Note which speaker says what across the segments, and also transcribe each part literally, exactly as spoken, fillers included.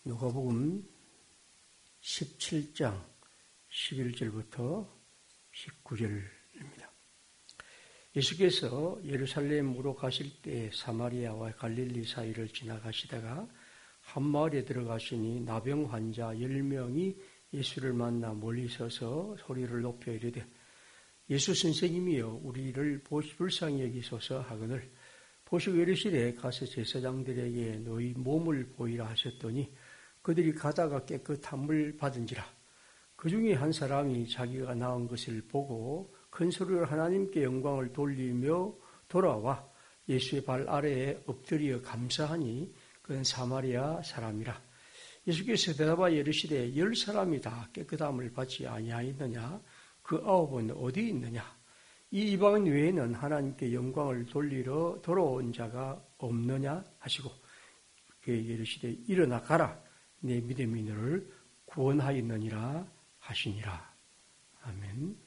Speaker 1: 누가복음 십칠 장 십일 절부터 십구 절입니다. 예수께서 예루살렘으로 가실 때 사마리아와 갈릴리 사이를 지나가시다가 한 마을에 들어가시니 나병 환자 열 명이 예수를 만나 멀리 서서 소리를 높여 이르되 예수 선생님이여 우리를 불쌍히 여기소서 하거늘 보시고 이르시되 가서 제사장들에게 너희 몸을 보이라 하셨더니 그들이 가다가 깨끗함을 받은지라. 그 중에 한 사람이 자기가 나은 것을 보고 큰 소리로 하나님께 영광을 돌리며 돌아와 예수의 발 아래에 엎드려 감사하니 그는 사마리아 사람이라. 예수께서 대답하여 이르시되 열 사람이 다 깨끗함을 받지 아니하였느냐? 그 아홉은 어디 있느냐? 이 이방인 외에는 하나님께 영광을 돌리러 돌아온 자가 없느냐 하시고 그에게 이르시되 일어나 가라. 내 믿음이 너를 구원하였느니라 하시니라. 아멘.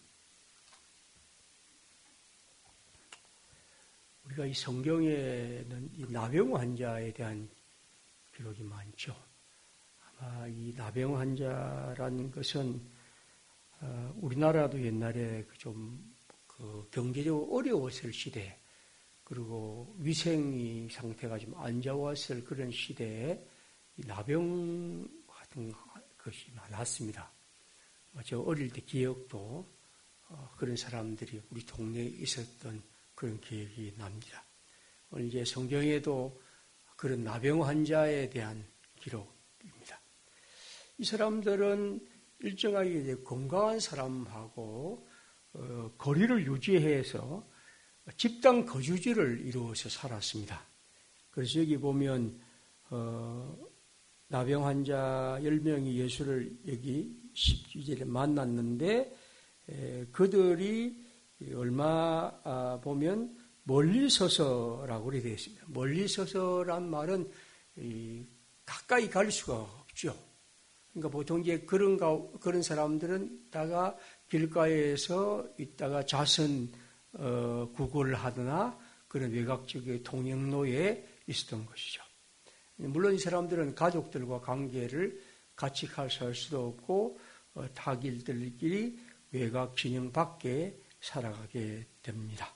Speaker 1: 우리가 이 성경에는 이 나병 환자에 대한 기록이 많죠. 아마 이 나병 환자라는 것은 우리나라도 옛날에 좀 그 경제적으로 어려웠을 시대, 그리고 위생이 상태가 좀 안 좋았을 그런 시대에 이 나병 같은 것이 많았습니다. 저 어릴 때 기억도 그런 사람들이 우리 동네에 있었던 그런 기억이 납니다. 오늘 이제 성경에도 그런 나병 환자에 대한 기록입니다. 이 사람들은 일정하게 이제 건강한 사람하고 어, 거리를 유지해서 집단 거주지를 이루어서 살았습니다. 그래서 여기 보면 어, 나병 환자 열 명이 예수를 여기 십이 절에 만났는데 에, 그들이 얼마 아, 보면 멀리 서서라고 되어 있습니다. 멀리 서서란 말은 이, 가까이 갈 수가 없죠. 그러니까 보통 이제 그런 가, 그런 사람들은 다가 길가에서 있다가 자선 어, 구걸을 하거나 그런 외곽적인 통행로에 있었던 것이죠. 물론 이 사람들은 가족들과 관계를 같이 할 수도 없고 어, 타길들끼리 외곽 진영 밖에 살아가게 됩니다.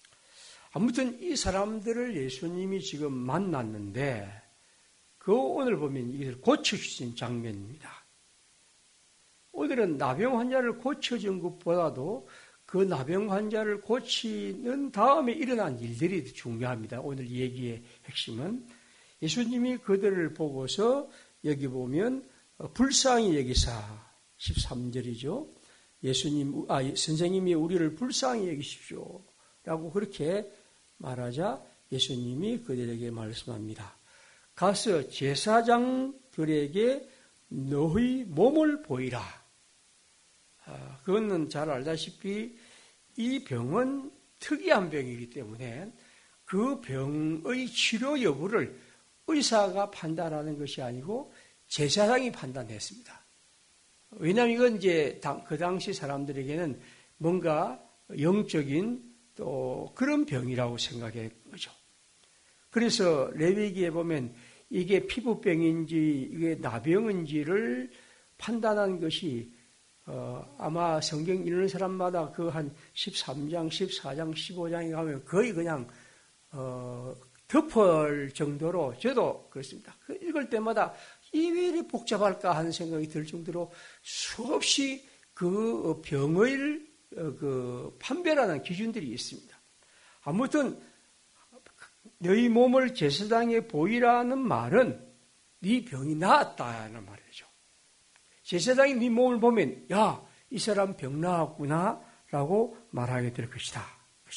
Speaker 1: 아무튼 이 사람들을 예수님이 지금 만났는데 그 오늘 보면 이것을 고쳐주신 장면입니다. 오늘은 나병 환자를 고쳐준 것보다도 그 나병 환자를 고치는 다음에 일어난 일들이 중요합니다. 오늘 얘기의 핵심은 예수님이 그들을 보고서 여기 보면 불쌍히 여기사 십삼 절이죠. 예수님, 아, 선생님이 우리를 불쌍히 여기십시오. 라고 그렇게 말하자 예수님이 그들에게 말씀합니다. 가서 제사장들에게 너희 몸을 보이라. 아, 그거는 잘 알다시피 이 병은 특이한 병이기 때문에 그 병의 치료 여부를 의사가 판단하는 것이 아니고 제사장이 판단했습니다. 왜냐하면 이건 이제 그 당시 사람들에게는 뭔가 영적인 또 그런 병이라고 생각했던 거죠. 그래서 레위기에 보면 이게 피부병인지 이게 나병인지를 판단한 것이 어, 아마 성경 읽는 사람마다 그 한 십삼 장, 십사 장, 십오 장에 가면 거의 그냥 어, 덮을 정도로 저도 그렇습니다. 읽을 때마다 이 왜 이렇게 복잡할까 하는 생각이 들 정도로 수없이 그 병을 그 판별하는 기준들이 있습니다. 아무튼 너희 몸을 제사장에 보이라는 말은 네 병이 나았다는 말이죠. 제사장이 네 몸을 보면 야, 이 사람 병 나았구나 라고 말하게 될 것이다.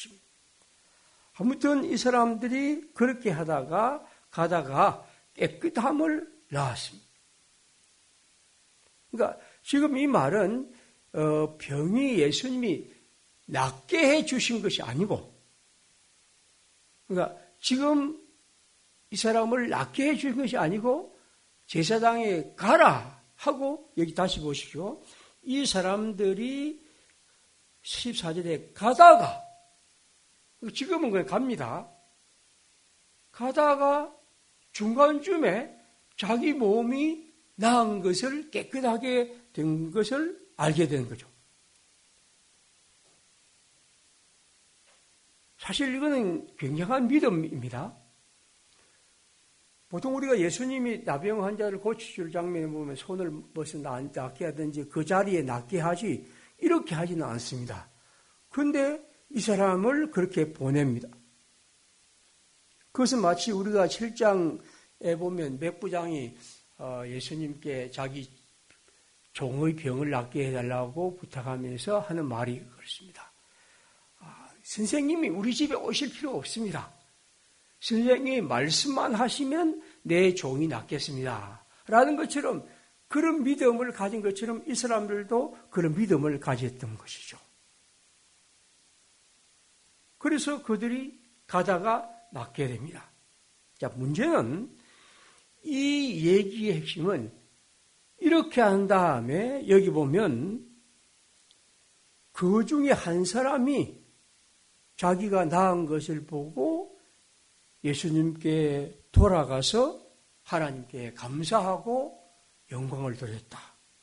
Speaker 1: 아무튼 이 사람들이 그렇게 하다가 가다가 깨끗함을 낳았습니다. 그러니까 지금 이 말은 어, 병이 예수님이 낫게 해 주신 것이 아니고, 그러니까 지금 이 사람을 낫게 해 주신 것이 아니고 제사장에 가라 하고 여기 다시 보십시오. 이 사람들이 십사 절에 가다가 지금은 그냥 갑니다. 가다가 중간쯤에 자기 몸이 나은 것을 깨끗하게 된 것을 알게 된 거죠. 사실 이거는 굉장한 믿음입니다. 보통 우리가 예수님이 나병 환자를 고치실 장면에 보면 손을 벌써 낫게 하든지 그 자리에 낫게 하지 이렇게 하지는 않습니다. 그런데 이 사람을 그렇게 보냅니다. 그것은 마치 우리가 칠 장에 보면 맥부장이 예수님께 자기 종의 병을 낫게 해달라고 부탁하면서 하는 말이 그렇습니다. 아, 선생님이 우리 집에 오실 필요 없습니다. 선생님이 말씀만 하시면 내 종이 낫겠습니다. 라는 것처럼 그런 믿음을 가진 것처럼 이 사람들도 그런 믿음을 가졌던 것이죠. 그래서 그들이 가다가 낫게 됩니다. 자, 문제는 이 얘기의 핵심은 이렇게 한 다음에 여기 보면 그 중에 한 사람이 자기가 나은 것을 보고 예수님께 돌아가서 하나님께 감사하고 영광을 돌렸다.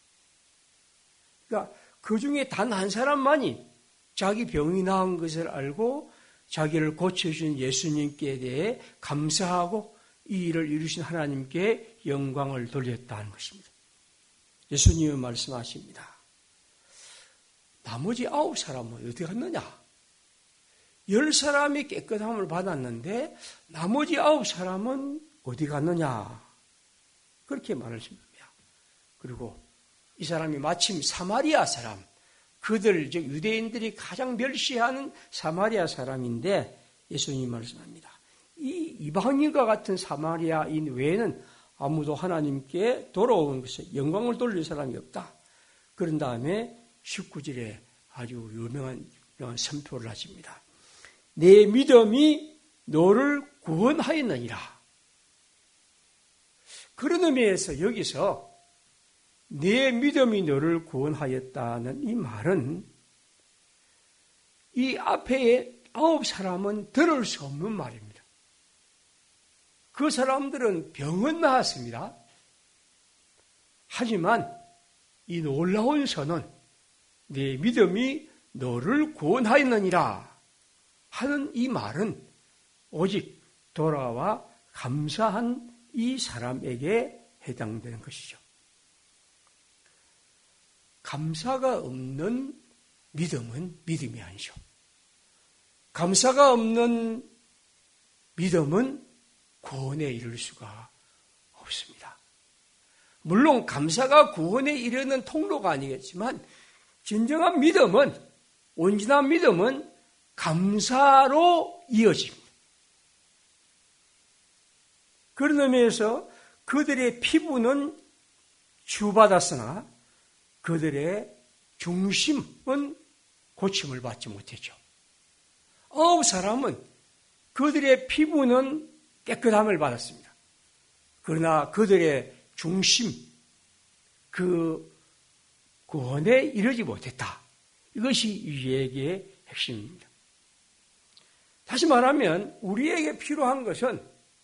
Speaker 1: 그러니까 그 중에 단 한 사람만이 자기 병이 나은 것을 알고 자기를 고쳐주신 예수님께 대해 감사하고 이 일을 이루신 하나님께 영광을 돌렸다는 것입니다. 예수님은 말씀하십니다. 나머지 아홉 사람은 어디 갔느냐? 열 사람이 깨끗함을 받았는데 나머지 아홉 사람은 어디 갔느냐? 그렇게 말하십니다. 그리고 이 사람이 마침 사마리아 사람, 그들, 즉 유대인들이 가장 멸시하는 사마리아 사람인데 예수님이 말씀합니다. 이 이방인과 같은 사마리아인 외에는 아무도 하나님께 돌아오는 것에 영광을 돌릴 사람이 없다. 그런 다음에 십구 절에 아주 유명한, 유명한 선포를 하십니다. 내 믿음이 너를 구원하였느니라. 그런 의미에서 여기서 내 믿음이 너를 구원하였다는 이 말은 이 앞에 아홉 사람은 들을 수 없는 말입니다. 그 사람들은 병은 나았습니다. 하지만 이 놀라운 선언, 내 믿음이 너를 구원하였느니라 하는 이 말은 오직 돌아와 감사한 이 사람에게 해당되는 것이죠. 감사가 없는 믿음은 믿음이 아니죠. 감사가 없는 믿음은 구원에 이를 수가 없습니다. 물론 감사가 구원에 이르는 통로가 아니겠지만 진정한 믿음은, 온전한 믿음은 감사로 이어집니다. 그런 의미에서 그들의 피부는 치유받았으나 그들의 중심은 고침을 받지 못했죠. 아홉 사람은 그들의 피부는 깨끗함을 받았습니다. 그러나 그들의 중심, 그 구원에 이르지 못했다. 이것이 이 얘기의 핵심입니다. 다시 말하면 우리에게 필요한 것은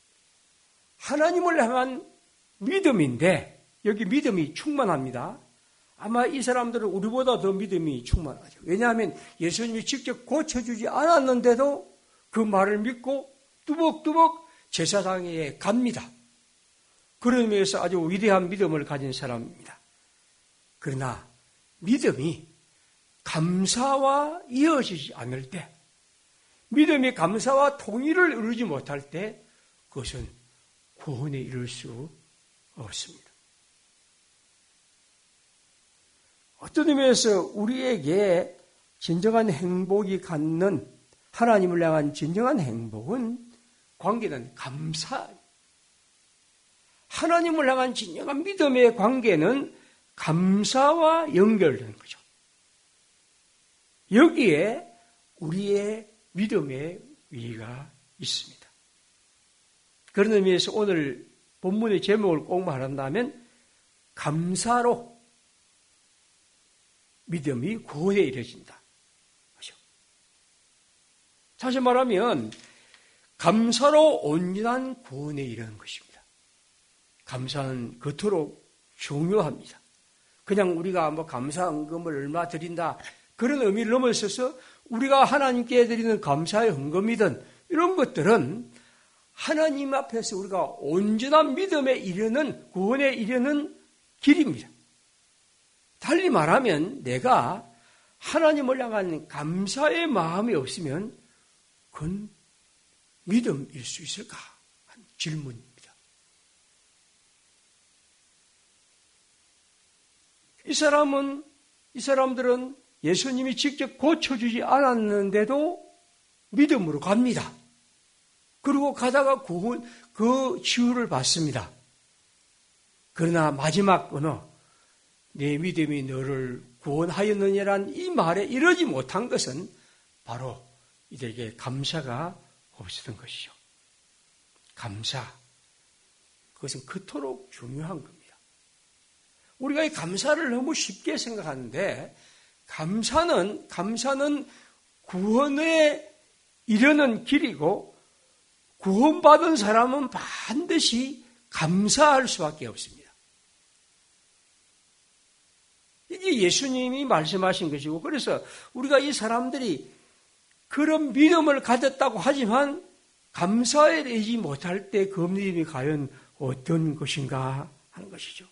Speaker 1: 하나님을 향한 믿음인데 여기 믿음이 충만합니다. 아마 이 사람들은 우리보다 더 믿음이 충만하죠. 왜냐하면 예수님이 직접 고쳐주지 않았는데도 그 말을 믿고 뚜벅뚜벅 제사장에 갑니다. 그런 의미에서 아주 위대한 믿음을 가진 사람입니다. 그러나 믿음이 감사와 이어지지 않을 때, 믿음이 감사와 통일을 이루지 못할 때 그것은 구원에 이를 수 없습니다. 어떤 의미에서 우리에게 진정한 행복이 갖는 하나님을 향한 진정한 행복은 관계는 감사. 하나님을 향한 진정한 믿음의 관계는 감사와 연결되는 거죠. 여기에 우리의 믿음의 위가 있습니다. 그런 의미에서 오늘 본문의 제목을 꼭 말한다면 감사로 믿음이 구원에 이르진다. 그렇죠? 다시 말하면 감사로 온전한 구원에 이르는 것입니다. 감사는 겉으로 중요합니다. 그냥 우리가 뭐 감사헌금을 얼마 드린다 그런 의미를 넘어서서 우리가 하나님께 드리는 감사의 헌금이든 이런 것들은 하나님 앞에서 우리가 온전한 믿음에 이르는 구원에 이르는 길입니다. 달리 말하면 내가 하나님을 향한 감사의 마음이 없으면 그건 믿음일 수 있을까 하는 질문입니다. 이 사람은 이 사람들은 예수님이 직접 고쳐주지 않았는데도 믿음으로 갑니다. 그리고 가다가 구원, 그 치유를 받습니다. 그러나 마지막 언어, 내 믿음이 너를 구원하였느냐란 이 말에 이르지 못한 것은 바로 이들에게 감사가 없었던 것이죠. 감사, 그것은 그토록 중요한 겁니다. 우리가 이 감사를 너무 쉽게 생각하는데 감사는 감사는 구원에 이르는 길이고 구원받은 사람은 반드시 감사할 수밖에 없습니다. 이게 예수님이 말씀하신 것이고 그래서 우리가 이 사람들이 그런 믿음을 가졌다고 하지만 감사에 이르지 못할 때 그 믿음이 과연 어떤 것인가 하는 것이죠.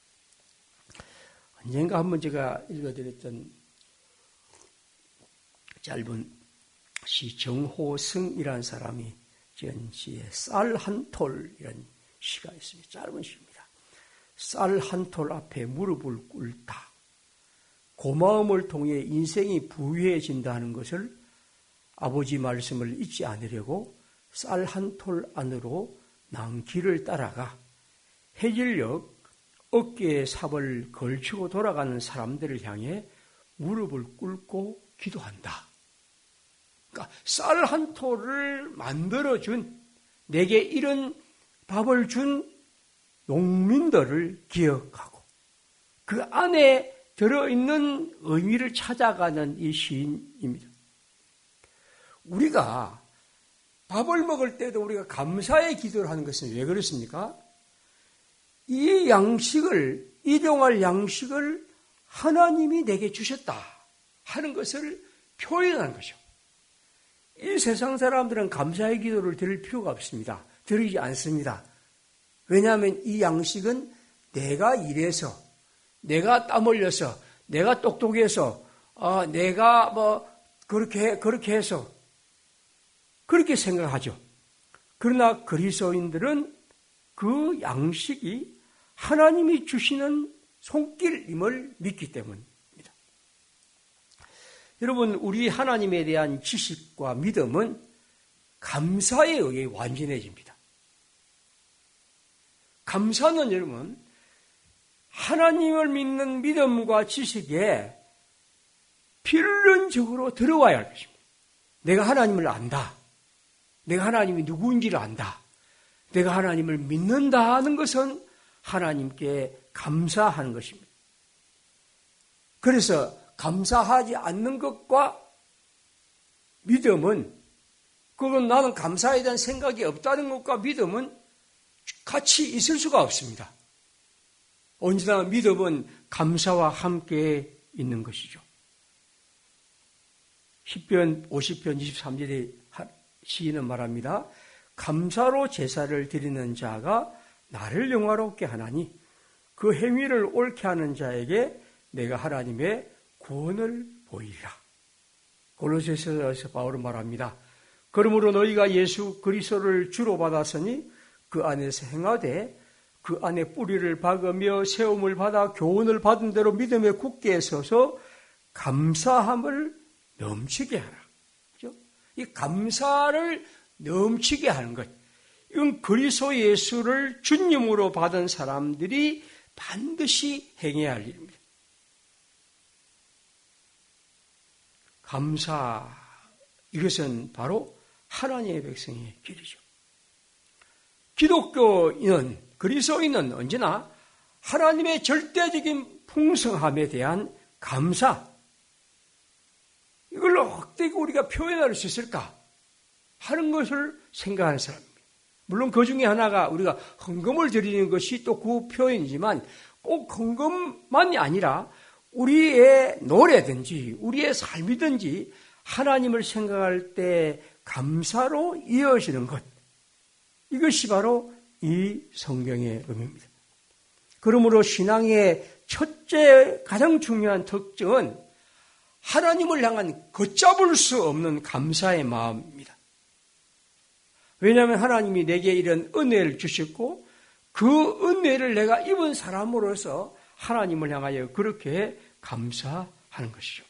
Speaker 1: 언젠가 한번 제가 읽어드렸던 짧은 시 정호승이라는 사람이 지은 시에 쌀 한 톨이라는 시가 있습니다. 짧은 시입니다. 쌀 한 톨 앞에 무릎을 꿇다. 고마움을 통해 인생이 부유해진다는 것을 아버지 말씀을 잊지 않으려고 쌀 한 톨 안으로 난 길을 따라가 해질녘 어깨에 삽을 걸치고 돌아가는 사람들을 향해 무릎을 꿇고 기도한다. 그러니까 쌀 한 톨을 만들어준, 내게 이런 밥을 준 농민들을 기억하고 그 안에 들어있는 의미를 찾아가는 이 시인입니다. 우리가 밥을 먹을 때도 우리가 감사의 기도를 하는 것은 왜 그렇습니까? 이 양식을, 일용할 양식을 하나님이 내게 주셨다 하는 것을 표현하는 거죠. 이 세상 사람들은 감사의 기도를 드릴 필요가 없습니다. 드리지 않습니다. 왜냐하면 이 양식은 내가 일해서, 내가 땀 흘려서, 내가 똑똑해서, 어, 내가 뭐 그렇게 그렇게 해서 그렇게 생각하죠. 그러나 그리스도인들은 그 양식이 하나님이 주시는 손길임을 믿기 때문입니다. 여러분, 우리 하나님에 대한 지식과 믿음은 감사에 의해 완전해집니다. 감사는 여러분, 하나님을 믿는 믿음과 지식에 필연적으로 들어와야 할 것입니다. 내가 하나님을 안다. 내가 하나님이 누구인지를 안다. 내가 하나님을 믿는다 하는 것은 하나님께 감사하는 것입니다. 그래서 감사하지 않는 것과 믿음은, 그건 나는 감사에 대한 생각이 없다는 것과 믿음은 같이 있을 수가 없습니다. 언제나 믿음은 감사와 함께 있는 것이죠. 시편 오십 편 이십삼 절에 시인은 말합니다. 감사로 제사를 드리는 자가 나를 영화롭게 하나니 그 행위를 옳게 하는 자에게 내가 하나님의 구원을 보이리라. 골로새서에서 바울은 말합니다. 그러므로 너희가 예수 그리스도를 주로 받았으니 그 안에서 행하되 그 안에 뿌리를 박으며 세움을 받아 교훈을 받은 대로 믿음에 굳게 서서 감사함을 넘치게 하라. 그렇죠? 이 감사를 넘치게 하는 것. 이건 그리스도 예수를 주님으로 받은 사람들이 반드시 행해야 할 일입니다. 감사, 이것은 바로 하나님의 백성의 길이죠. 기독교인은, 그리스도인은 언제나 하나님의 절대적인 풍성함에 대한 감사, 이걸 어떻게 우리가 표현할 수 있을까 하는 것을 생각하는 사람입니다. 물론 그 중에 하나가 우리가 헌금을 드리는 것이 또 그 표현이지만 꼭 큰 것만이 아니라 우리의 노래든지 우리의 삶이든지 하나님을 생각할 때 감사로 이어지는 것. 이것이 바로 이 성경의 의미입니다. 그러므로 신앙의 첫째 가장 중요한 특징은 하나님을 향한 걷잡을 수 없는 감사의 마음입니다. 왜냐하면 하나님이 내게 이런 은혜를 주셨고 그 은혜를 내가 입은 사람으로서 하나님을 향하여 그렇게 감사하는 것이죠.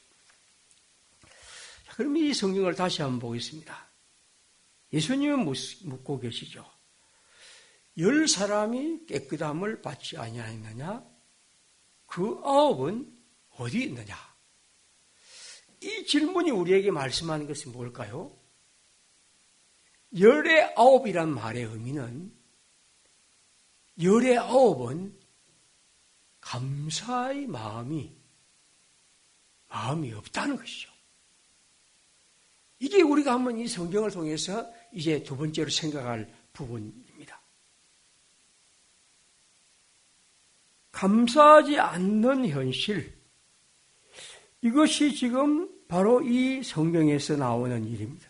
Speaker 1: 자, 그럼 이 성경을 다시 한번 보겠습니다. 예수님은 묻고 계시죠. 열 사람이 깨끗함을 받지 아니하였느냐? 그 아홉은 어디 있느냐? 이 질문이 우리에게 말씀하는 것이 뭘까요? 열의 아홉이란 말의 의미는 열의 아홉은 감사의 마음이 마음이 없다는 것이죠. 이게 우리가 한번 이 성경을 통해서 이제 두 번째로 생각할 부분입니다. 감사하지 않는 현실, 이것이 지금 바로 이 성경에서 나오는 일입니다.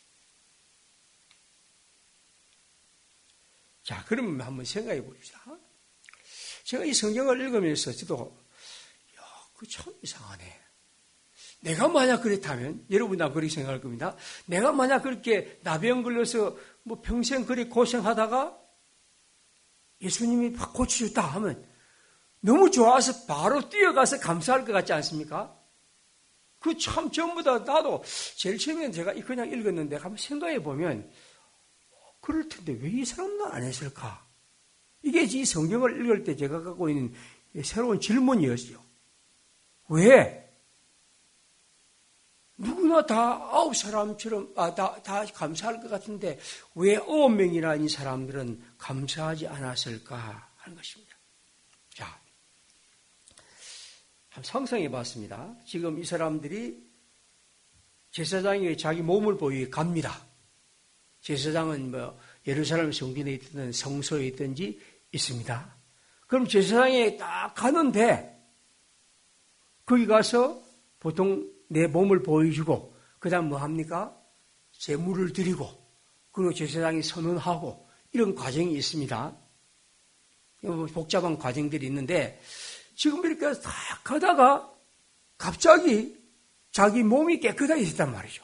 Speaker 1: 자, 그럼 한번 생각해 봅시다. 제가 이 성경을 읽으면서 저도, 야, 그거 참 이상하네. 내가 만약 그렇다면, 여러분 다 그렇게 생각할 겁니다. 내가 만약 그렇게 나병 걸려서 뭐 평생 그렇게 고생하다가 예수님이 막 고쳐줬다 하면 너무 좋아서 바로 뛰어가서 감사할 것 같지 않습니까? 그 참 전부 다 나도 제일 처음에 제가 그냥 읽었는데 한번 생각해 보면 그럴 텐데 왜 이 사람은 안 했을까? 이게 이 성경을 읽을 때 제가 갖고 있는 새로운 질문이었어요. 왜? 누구나 다 아홉 사람처럼, 아, 다, 다 감사할 것 같은데 왜 아홉 명이나 이 사람들은 감사하지 않았을까 하는 것입니다. 자, 한번 상상해 봤습니다. 지금 이 사람들이 제사장에게 자기 몸을 보이게 갑니다. 제사장은 뭐 예루살렘 성전에 있든 성소에 있든지 있습니다. 그럼 제사장에 딱 가는데 거기 가서 보통 내 몸을 보여주고 그 다음 뭐 합니까? 제물을 드리고 그리고 제사장이 선언하고 이런 과정이 있습니다. 복잡한 과정들이 있는데 지금 이렇게 딱 가다가 갑자기 자기 몸이 깨끗하게 됐단 말이죠.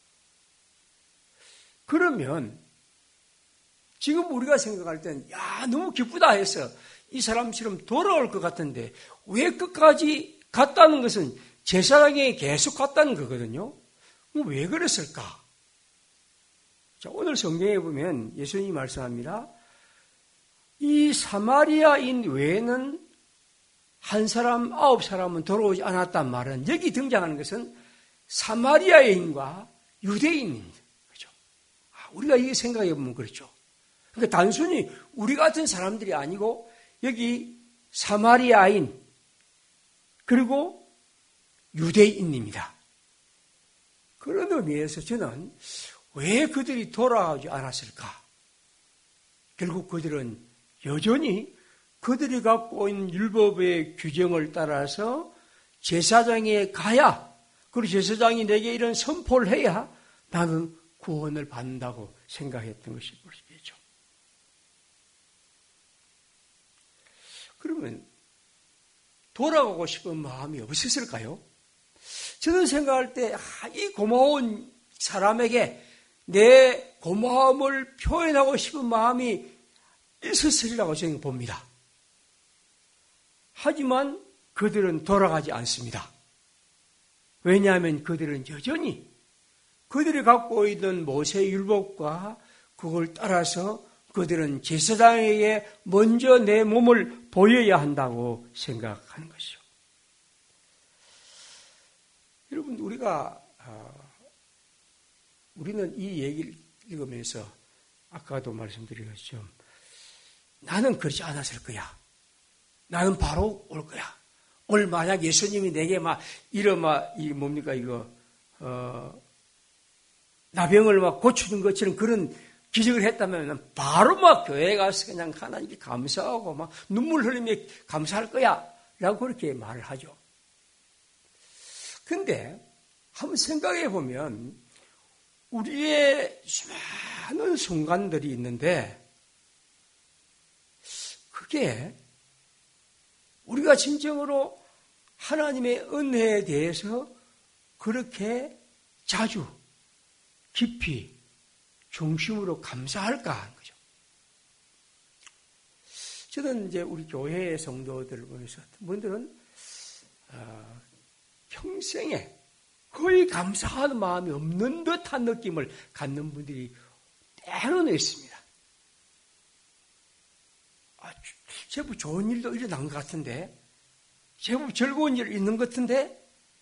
Speaker 1: 그러면 지금 우리가 생각할 때는 야 너무 기쁘다 해서 이 사람처럼 돌아올 것 같은데 왜 끝까지 갔다는 것은 제사장에게 계속 갔다는 거거든요. 왜 그랬을까? 자, 오늘 성경에 보면 예수님이 말씀합니다. 이 사마리아인 외에는 한 사람, 아홉 사람은 돌아오지 않았단 말은 여기 등장하는 것은 사마리아인과 유대인입니다. 그렇죠? 우리가 이게 생각해 보면 그렇죠. 그러니까 단순히 우리 같은 사람들이 아니고 여기 사마리아인 그리고 유대인입니다. 그런 의미에서 저는 왜 그들이 돌아오지 않았을까? 결국 그들은 여전히 그들이 갖고 있는 율법의 규정을 따라서 제사장에 가야, 그리고 제사장이 내게 이런 선포를 해야 나는 구원을 받는다고 생각했던 것이 보시겠죠. 그러면 돌아가고 싶은 마음이 없었을까요? 저는 생각할 때 이 고마운 사람에게 내 고마움을 표현하고 싶은 마음이 있었으리라고 저는 봅니다. 하지만 그들은 돌아가지 않습니다. 왜냐하면 그들은 여전히 그들이 갖고 있는 모세의 율법과 그걸 따라서 그들은 제사장에게 먼저 내 몸을 보여야 한다고 생각하는 것이죠. 여러분, 우리가, 어, 우리는 이 얘기를 읽으면서 아까도 말씀드렸죠. 나는 그렇지 않았을 거야. 나는 바로 올 거야. 오늘 만약 예수님이 내게 막, 이러 막, 이 뭡니까, 이거, 어, 나병을 막 고쳐준 것처럼 그런 기적을 했다면 바로 막 교회에 가서 그냥 하나님께 감사하고 막 눈물 흘리며 감사할 거야 라고 그렇게 말을 하죠. 근데 한번 생각해 보면 우리의 수많은 순간들이 있는데 그게 우리가 진정으로 하나님의 은혜에 대해서 그렇게 자주 깊이 중심으로 감사할까 하는 거죠. 저는 이제 우리 교회의 성도들을 보면서 어떤 분들은 어, 평생에 거의 감사하는 마음이 없는 듯한 느낌을 갖는 분들이 때로는 있습니다. 아, 제법 좋은 일도 일어난 것 같은데, 제법 즐거운 일 있는 것 같은데,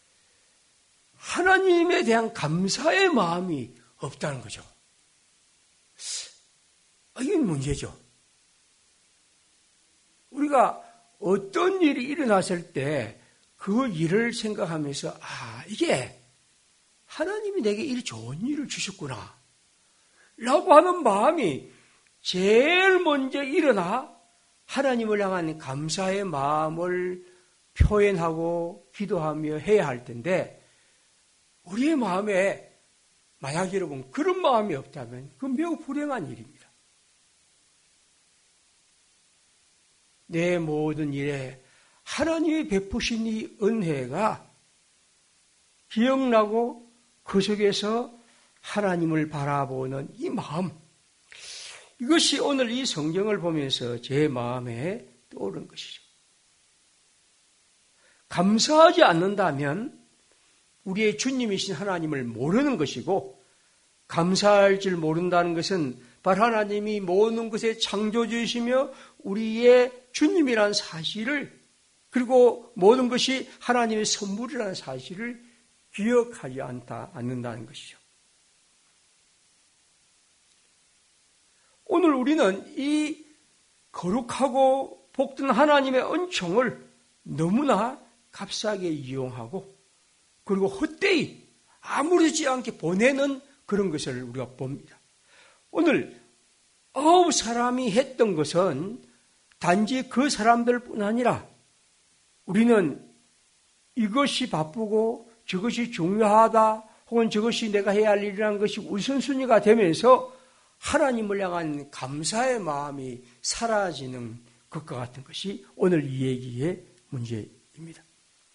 Speaker 1: 하나님에 대한 감사의 마음이 없다는 거죠. 이건 문제죠. 우리가 어떤 일이 일어났을 때 그 일을 생각하면서 아 이게 하나님이 내게 이 좋은 일을 주셨구나 라고 하는 마음이 제일 먼저 일어나 하나님을 향한 감사의 마음을 표현하고 기도하며 해야 할 텐데 우리의 마음에 만약 여러분 그런 마음이 없다면 그건 매우 불행한 일입니다. 내 모든 일에 하나님이 베푸신 이 은혜가 기억나고 그 속에서 하나님을 바라보는 이 마음, 이것이 오늘 이 성경을 보면서 제 마음에 떠오른 것이죠. 감사하지 않는다면 우리의 주님이신 하나님을 모르는 것이고, 감사할 줄 모른다는 것은 바로 하나님이 모든 것의 창조주이시며 우리의 주님이라는 사실을, 그리고 모든 것이 하나님의 선물이라는 사실을 기억하지 않다, 않는다는 것이죠. 오늘 우리는 이 거룩하고 복된 하나님의 은총을 너무나 값싸게 이용하고 그리고 헛되이 아무렇지 않게 보내는 그런 것을 우리가 봅니다. 오늘 아홉 사람이 했던 것은 단지 그 사람들뿐 아니라 우리는 이것이 바쁘고 저것이 중요하다 혹은 저것이 내가 해야 할 일이라는 것이 우선순위가 되면서 하나님을 향한 감사의 마음이 사라지는 것과 같은 것이 오늘 이 얘기의 문제입니다.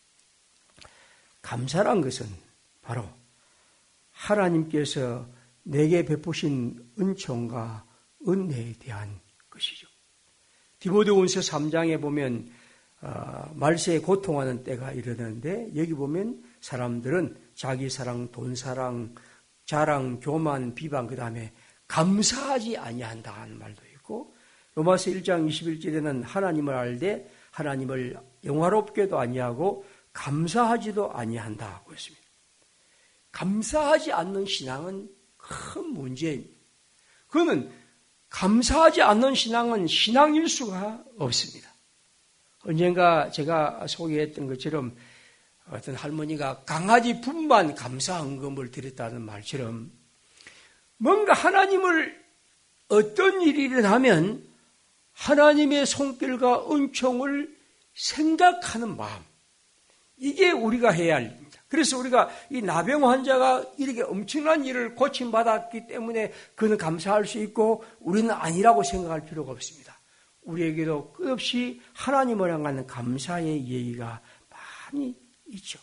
Speaker 1: 감사란 것은 바로 하나님께서 내게 베푸신 은총과 은혜에 대한 것이죠. 디모데후서 삼 장에 보면 어, 말세에 고통하는 때가 이르는데 여기 보면 사람들은 자기 사랑, 돈 사랑, 자랑, 교만, 비방, 그 다음에 감사하지 아니한다 하는 말도 있고, 로마서 일 장 이십일 절에는 하나님을 알되 하나님을 영화롭게도 아니하고 감사하지도 아니한다고 했습니다. 감사하지 않는 신앙은 큰 문제입니다. 그거는 감사하지 않는 신앙은 신앙일 수가 없습니다. 언젠가 제가 소개했던 것처럼 어떤 할머니가 강아지 분만 감사 헌금을 드렸다는 말처럼 뭔가 하나님을 어떤 일이 일어나면 하나님의 손길과 은총을 생각하는 마음, 이게 우리가 해야 할 일입니다. 그래서 우리가 이 나병 환자가 이렇게 엄청난 일을 고침받았기 때문에 그는 감사할 수 있고 우리는 아니라고 생각할 필요가 없습니다. 우리에게도 끝없이 하나님을 향하는 감사의 예의가 많이 있죠.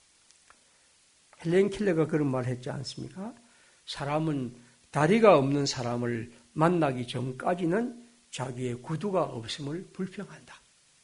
Speaker 1: 헬렌 켈러가 그런 말을 했지 않습니까? 사람은 다리가 없는 사람을 만나기 전까지는 자기의 구두가 없음을 불평한다.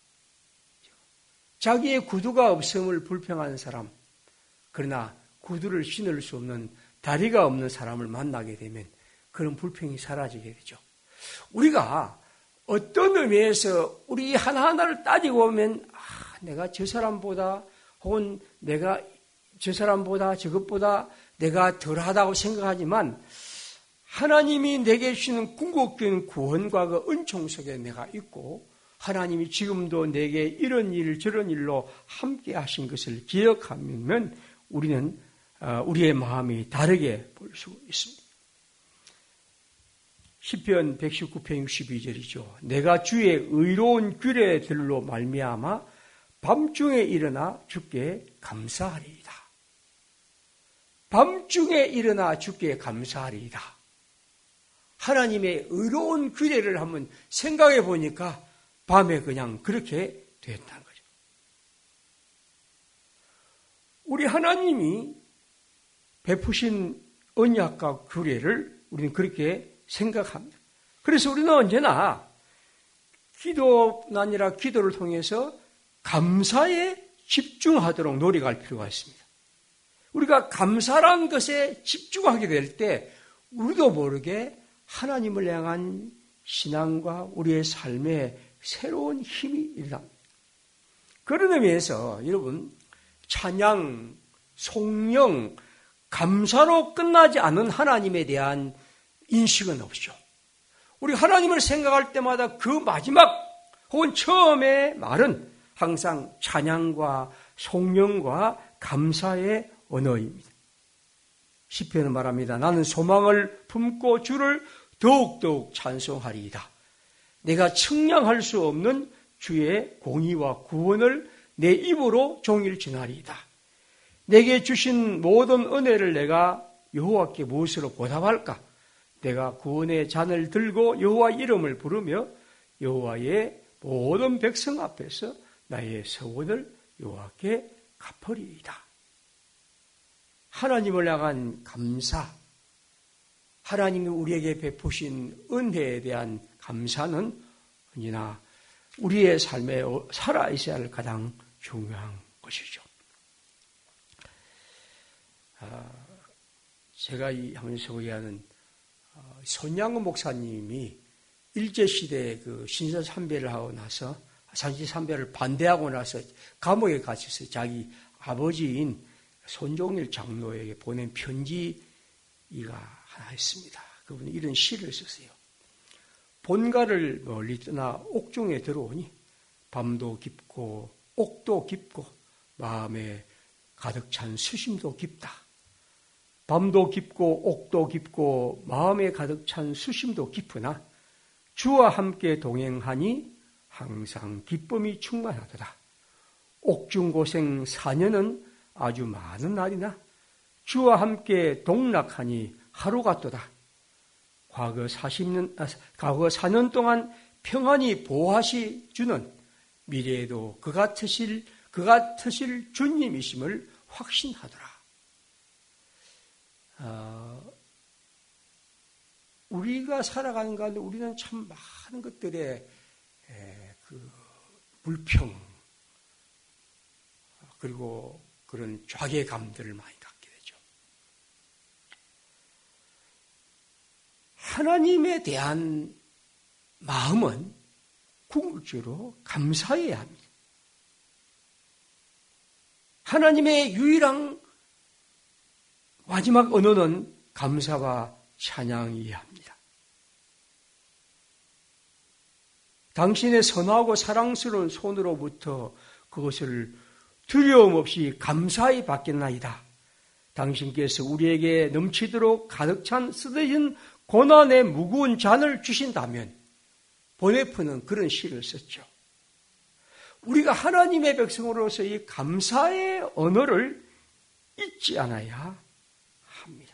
Speaker 1: 자기의 구두가 없음을 불평하는 사람, 그러나 구두를 신을 수 없는 다리가 없는 사람을 만나게 되면 그런 불평이 사라지게 되죠. 우리가 어떤 의미에서 우리 하나하나를 따지고 보면 아, 내가 저 사람보다 혹은 내가 저 사람보다 저것보다 내가 덜하다고 생각하지만 하나님이 내게 주시는 궁극적인 구원과 그 은총 속에 내가 있고 하나님이 지금도 내게 이런 일 저런 일로 함께 하신 것을 기억하면 우리는 우리의 마음이 다르게 볼 수 있습니다. 시편 백십구 편 육십이 절이죠. 내가 주의 의로운 규례들로 말미암아 밤중에 일어나 주께 감사하리이다. 밤중에 일어나 주께 감사하리이다. 하나님의 의로운 규례를 한번 생각해 보니까 밤에 그냥 그렇게 됐다는 거죠. 우리 하나님이 베푸신 언약과 규례를 우리는 그렇게 생각합니다. 그래서 우리는 언제나 기도가 아니라 기도를 통해서 감사에 집중하도록 노력할 필요가 있습니다. 우리가 감사라는 것에 집중하게 될 때 우리도 모르게 하나님을 향한 신앙과 우리의 삶에 새로운 힘이 일어납니다. 그런 의미에서 여러분 찬양, 송영, 감사로 끝나지 않은 하나님에 대한 인식은 없죠. 우리 하나님을 생각할 때마다 그 마지막 혹은 처음의 말은 항상 찬양과 송영과 감사의 언어입니다. 시편은 말합니다. 나는 소망을 품고 주를 더욱더욱 찬송하리이다. 내가 측량할 수 없는 주의 공의와 구원을 내 입으로 종일 전하리이다. 내게 주신 모든 은혜를 내가 여호와께 무엇으로 보답할까? 내가 구원의 잔을 들고 여호와 이름을 부르며 여호와의 모든 백성 앞에서 나의 서원을 여호와께 갚으리이다. 하나님을 향한 감사, 하나님이 우리에게 베푸신 은혜에 대한 감사는 언제나 우리의 삶에 살아있어야 할 가장 중요한 것이죠. 제가 이 하면서 소개하는 손양은 목사님이 일제시대에 그 신사참배를 하고 나서, 산지참배를 반대하고 나서 감옥에 갇혀서 자기 아버지인 손종일 장로에게 보낸 편지가 하나 있습니다. 그분이 이런 시를 썼어요. 본가를 멀리 떠나 옥중에 들어오니 밤도 깊고 옥도 깊고 마음에 가득 찬 수심도 깊다. 밤도 깊고 옥도 깊고 마음에 가득 찬 수심도 깊으나 주와 함께 동행하니 항상 기쁨이 충만하도다. 옥중고생 사 년은 아주 많은 날이나 주와 함께 동락하니 하루 같도다. 과거 사십 년, 아, 과거 사 년 동안 평안히 보호하시 주는 미래에도 그 같으실, 그 같으실 주님이심을 확신하더라. 어, 우리가 살아가는 가운데 우리는 참 많은 것들에 에, 그 불평 그리고 그런 좌괴감들을 많이 갖게 되죠. 하나님에 대한 마음은 궁극적으로 감사해야 합니다. 하나님의 유일한 마지막 언어는 감사와 찬양이어야 합니다. 당신의 선하고 사랑스러운 손으로부터 그것을 두려움 없이 감사히 받겠나이다. 당신께서 우리에게 넘치도록 가득 찬 쓰러진 고난의 무거운 잔을 주신다면, 보네프는 그런 시를 썼죠. 우리가 하나님의 백성으로서 이 감사의 언어를 잊지 않아야 합니다.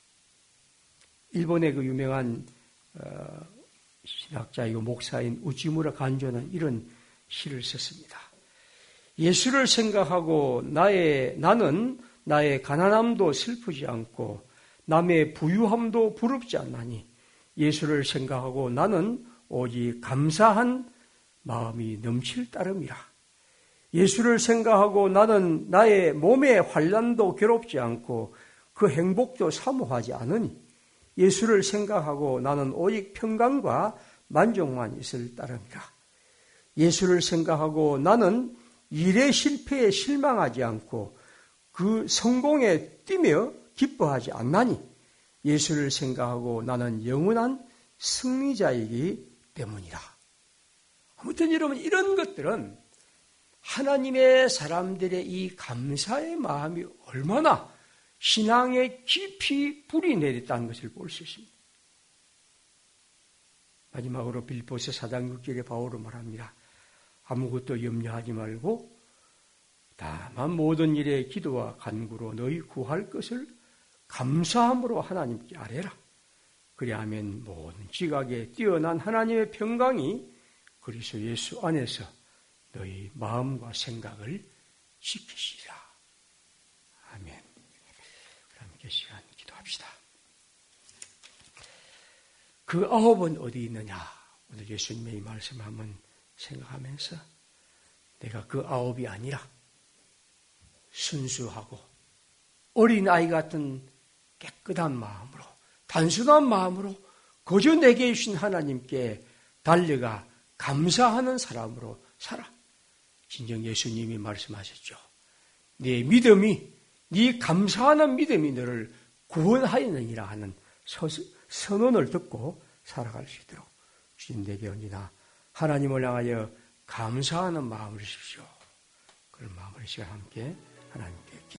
Speaker 1: 일본의 그 유명한 어, 신학자이고 목사인 우지무라 간조는 이런 시를 썼습니다. 예수를 생각하고 나의, 나는 나의 가난함도 슬프지 않고 남의 부유함도 부럽지 않나니 예수를 생각하고 나는 오직 감사한 마음이 넘칠 따름이라. 예수를 생각하고 나는 나의 몸의 환난도 괴롭지 않고 그 행복도 사모하지 않으니 예수를 생각하고 나는 오직 평강과 만족만 있을 따름이라. 예수를 생각하고 나는 일의 실패에 실망하지 않고 그 성공에 뛰며 기뻐하지 않나니 예수를 생각하고 나는 영원한 승리자이기 때문이라. 아무튼 여러분, 이런 것들은 하나님의 사람들의 이 감사의 마음이 얼마나 신앙에 깊이 불이 내렸다는 것을 볼 수 있습니다. 마지막으로 빌립보서 사 장 육 절에 바울은 말합니다. 아무것도 염려하지 말고 다만 모든 일에 기도와 간구로 너희 구할 것을 감사함으로 하나님께 아뢰라. 그리하면 모든 지각에 뛰어난 하나님의 평강이 그리스도 예수 안에서 너희 마음과 생각을 지키시라. 아멘. 함께 시간 기도합시다. 그 아홉은 어디 있느냐? 오늘 예수님의 이 말씀 한번 생각하면서 내가 그 아홉이 아니라 순수하고 어린아이 같은 깨끗한 마음으로 단순한 마음으로 거저 내게 주신 하나님께 달려가 감사하는 사람으로 살아. 진정 예수님이 말씀하셨죠. 네 믿음이, 네 감사하는 믿음이 너를 구원하였느니라 하는 선언을 듣고 살아갈 수 있도록 주님 내게 언제나 하나님을 향하여 감사하는 마음을 주십시오. 그런 마음을 이 시간 함께 하나님께